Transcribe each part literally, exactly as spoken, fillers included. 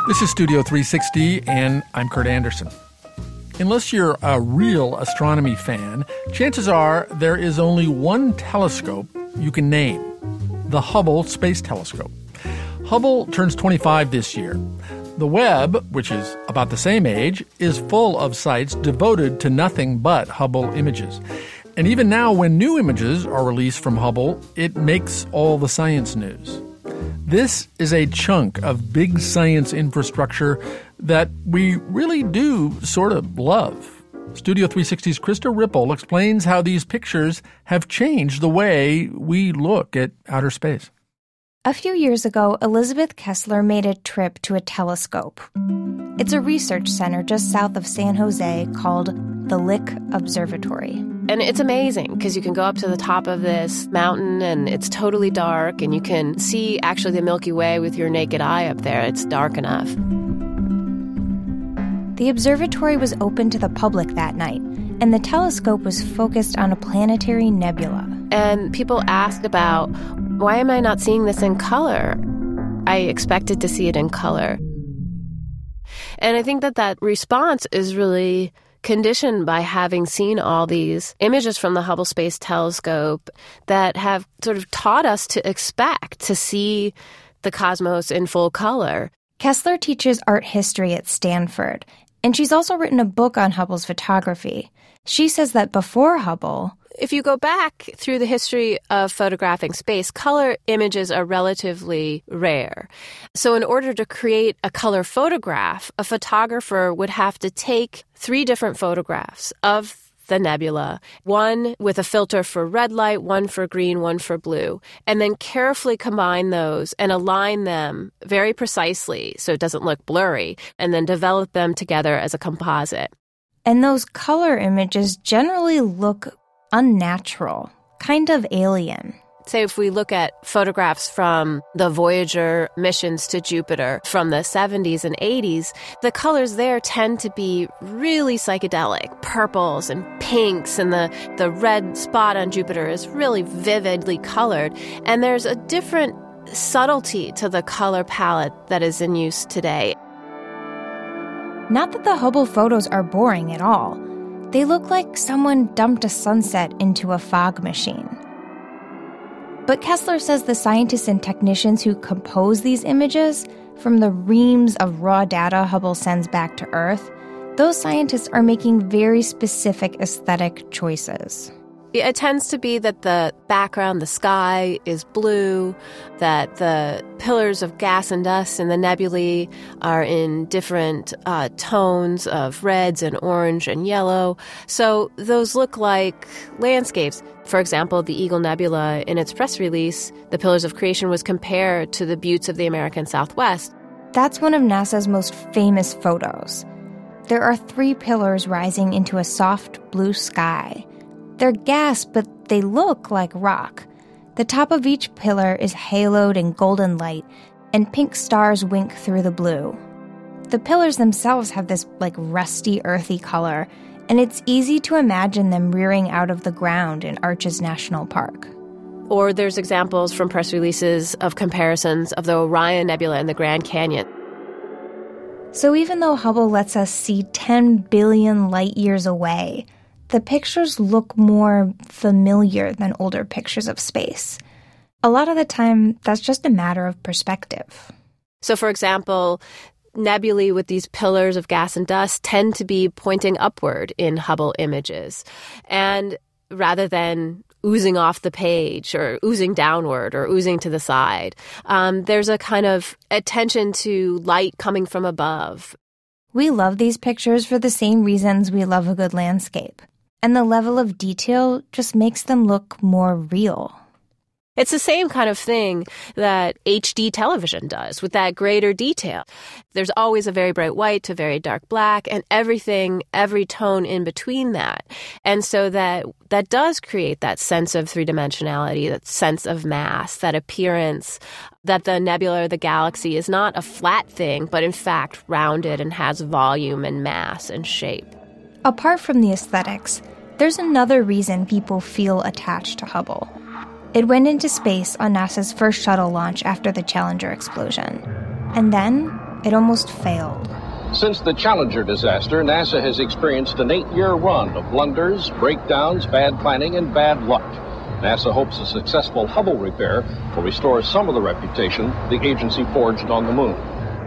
This is Studio three sixty, and I'm Kurt Anderson. Unless you're a real astronomy fan, chances are there is only one telescope you can name, the Hubble Space Telescope. Hubble turns twenty-five this year. The Webb, which is about the same age, is full of sites devoted to nothing but Hubble images. And even now, when new images are released from Hubble, it makes all the science news. This is a chunk of big science infrastructure that we really do sort of love. Studio three sixty's Krista Ripple explains how these pictures have changed the way we look at outer space. A few years ago, Elizabeth Kessler made a trip to a telescope. It's a research center just south of San Jose called the Lick Observatory. And it's amazing because you can go up to the top of this mountain and it's totally dark and you can see actually the Milky Way with your naked eye up there. It's dark enough. The observatory was open to the public that night, and the telescope was focused on a planetary nebula. And people asked about, why am I not seeing this in color? I expected to see it in color. And I think that that response is really conditioned by having seen all these images from the Hubble Space Telescope that have sort of taught us to expect to see the cosmos in full color. Kessler teaches art history at Stanford, and she's also written a book on Hubble's photography. She says that before Hubble, if you go back through the history of photographing space, color images are relatively rare. So in order to create a color photograph, a photographer would have to take three different photographs of the nebula, one with a filter for red light, one for green, one for blue, and then carefully combine those and align them very precisely so it doesn't look blurry, and then develop them together as a composite. And those color images generally look unnatural, kind of alien. Say if we look at photographs from the Voyager missions to Jupiter from the seventies and eighties, the colors there tend to be really psychedelic, purples and pinks, and the, the red spot on Jupiter is really vividly colored. And there's a different subtlety to the color palette that is in use today. Not that the Hubble photos are boring at all. They look like someone dumped a sunset into a fog machine. But Kessler says the scientists and technicians who compose these images from the reams of raw data Hubble sends back to Earth, those scientists are making very specific aesthetic choices. It tends to be that the background, the sky, is blue, that the pillars of gas and dust in the nebulae are in different uh, tones of reds and orange and yellow. So those look like landscapes. For example, the Eagle Nebula, in its press release, the Pillars of Creation was compared to the buttes of the American Southwest. That's one of NASA's most famous photos. There are three pillars rising into a soft blue sky. They're gas, but they look like rock. The top of each pillar is haloed in golden light, and pink stars wink through the blue. The pillars themselves have this, like, rusty, earthy color, and it's easy to imagine them rearing out of the ground in Arches National Park. Or there's examples from press releases of comparisons of the Orion Nebula in the Grand Canyon. So even though Hubble lets us see ten billion light years away, the pictures look more familiar than older pictures of space. A lot of the time, that's just a matter of perspective. So, for example, nebulae with these pillars of gas and dust tend to be pointing upward in Hubble images. And rather than oozing off the page or oozing downward or oozing to the side, um, there's a kind of attention to light coming from above. We love these pictures for the same reasons we love a good landscape. And the level of detail just makes them look more real. It's the same kind of thing that H D television does with that greater detail. There's always a very bright white to very dark black and everything, every tone in between that. And so that that does create that sense of three-dimensionality, that sense of mass, that appearance that the nebula or the galaxy is not a flat thing, but in fact rounded and has volume and mass and shape. Apart from the aesthetics, there's another reason people feel attached to Hubble. It went into space on NASA's first shuttle launch after the Challenger explosion. And then it almost failed. Since the Challenger disaster, NASA has experienced an eight-year run of blunders, breakdowns, bad planning, and bad luck. NASA hopes a successful Hubble repair will restore some of the reputation the agency forged on the moon.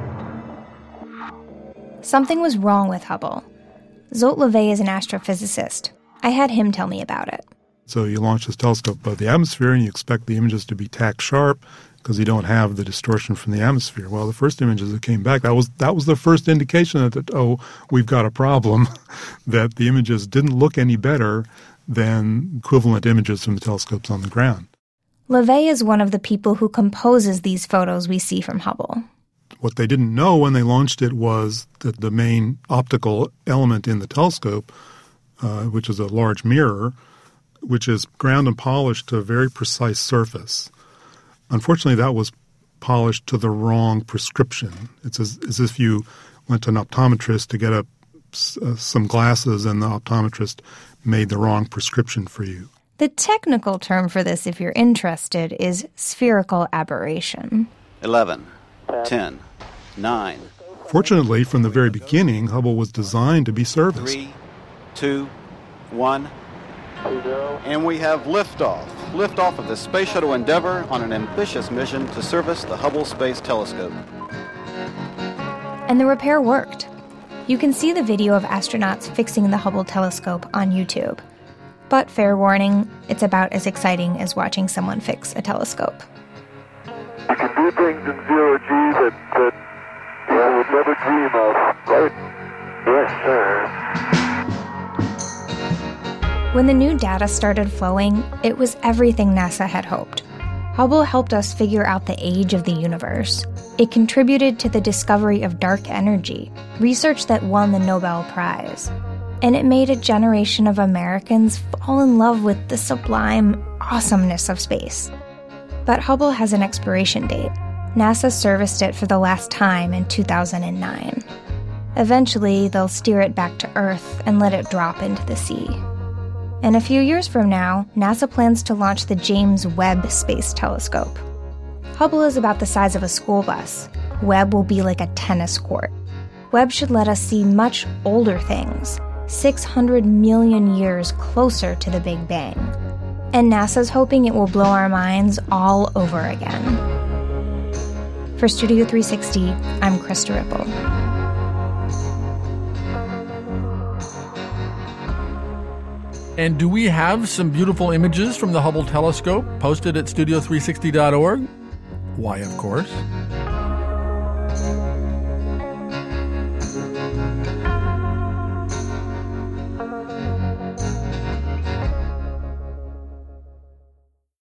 Something was wrong with Hubble. Zsolt Levé is an astrophysicist. I had him tell me about it. So you launch this telescope above the atmosphere and you expect the images to be tack sharp because you don't have the distortion from the atmosphere. Well, the first images that came back, that was that was the first indication that, that oh, we've got a problem, that the images didn't look any better than equivalent images from the telescopes on the ground. Levé is one of the people who composes these photos we see from Hubble. What they didn't know when they launched it was that the main optical element in the telescope, uh, which is a large mirror, which is ground and polished to a very precise surface. Unfortunately, that was polished to the wrong prescription. It's as, as if you went to an optometrist to get a, uh, some glasses and the optometrist made the wrong prescription for you. The technical term for this, if you're interested, is spherical aberration. eleven, ten, nine. Fortunately, from the very beginning, Hubble was designed to be serviced. Three, two, one. And we have liftoff. Liftoff of the Space Shuttle Endeavour on an ambitious mission to service the Hubble Space Telescope. And the repair worked. You can see the video of astronauts fixing the Hubble telescope on YouTube. But fair warning, it's about as exciting as watching someone fix a telescope. You can do things in zero G that, that I would never dream of, right? Yes, sir. When the new data started flowing, it was everything NASA had hoped. Hubble helped us figure out the age of the universe. It contributed to the discovery of dark energy, research that won the Nobel Prize. And it made a generation of Americans fall in love with the sublime awesomeness of space. But Hubble has an expiration date. NASA serviced it for the last time in two thousand nine. Eventually, they'll steer it back to Earth and let it drop into the sea. And a few years from now, NASA plans to launch the James Webb Space Telescope. Hubble is about the size of a school bus. Webb will be like a tennis court. Webb should let us see much older things, six hundred million years closer to the Big Bang. And NASA's hoping it will blow our minds all over again. For Studio three sixty, I'm Krista Ripple. And do we have some beautiful images from the Hubble telescope posted at studio three sixty dot org? Why, of course.